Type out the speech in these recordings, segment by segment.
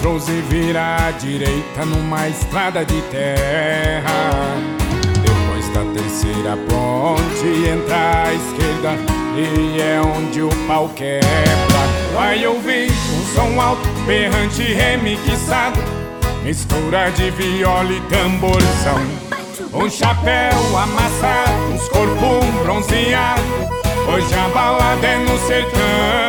metros e vira à direita numa estrada de terra. Depois da terceira ponte entra à esquerda e é onde o pau quebra. Vai ouvir um som alto, berrante, remixado, mistura de viola e tamborzão. Um chapéu amassado, uns corpos bronzeados, hoje a balada é no sertão.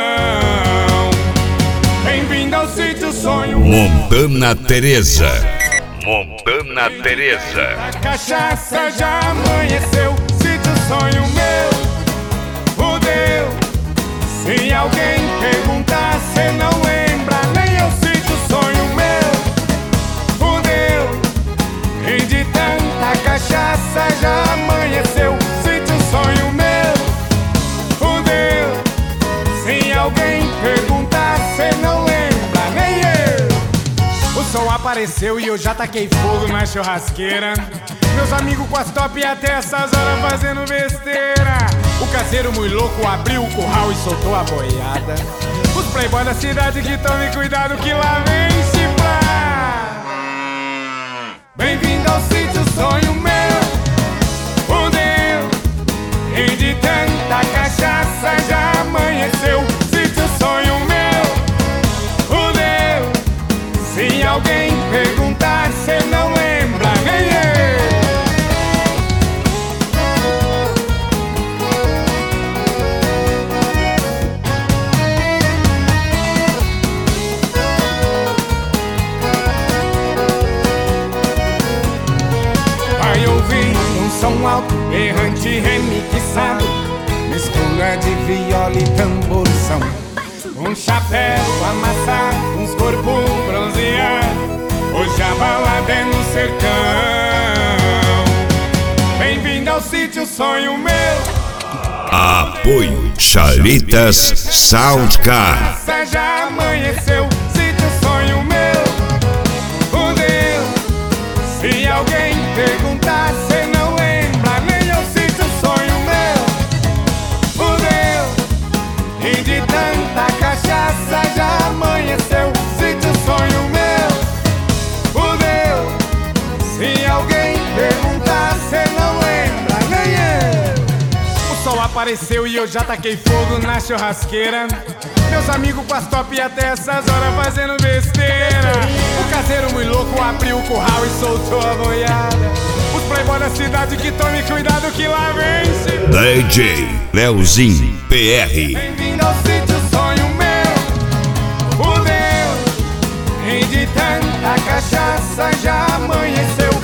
Bem-vindo ao sítio sonho Montana Teresa. Montana Teresa. A cachaça já amanheceu, sítio sonho meu, fudeu. Se alguém perguntar, cê não lembra, nem eu sítio sonho meu, fudeu. E de tanta cachaça já amanheceu, sítio sonho meu, fudeu. Se alguém perguntar, cê não lembra, nem eu. O sol apareceu e eu já taquei fogo na churrasqueira. Meus amigos com as top até essas horas fazendo besteira. O caseiro muito louco abriu o curral e soltou a boiada. Os playboys da cidade que tomem cuidado que lá vem chifrar. Bem-vindo ao sítio sonho meu, fudeu. E de tanta cachaça já amanheceu, sítio sonho meu, fudeu. Se alguém perguntar, cê não lembra, nem eu. Vai ouvir um som alto, errante, remixado, mistura de viola e tamborzão. Um chapéu amassado, uns corpos bronzeados, hoje a balada é no sertão. Bem-vindo ao sítio sonho meu. Apoio Chalitas Soundcar. Já amanheceu, sítio sonho meu, fudeu. Se alguém perguntar, cê não lembra, nem eu sítio sonho meu, fudeu. E de tanta cachaça já amanheceu, sítio sonho meu, fudeu. Se alguém perguntar, cê não lembra, nem eu. O sol apareceu e eu já taquei fogo na churrasqueira. Meus amigos com as top até essas horas fazendo besteira. O caseiro muito louco abriu o curral e soltou a boiada. Os playboys da cidade que tomem cuidado que lá vence. DJ Leozinho PR. Bem-vindo ao sítio sonho meu, fudeu. E de tanta cachaça já amanheceu,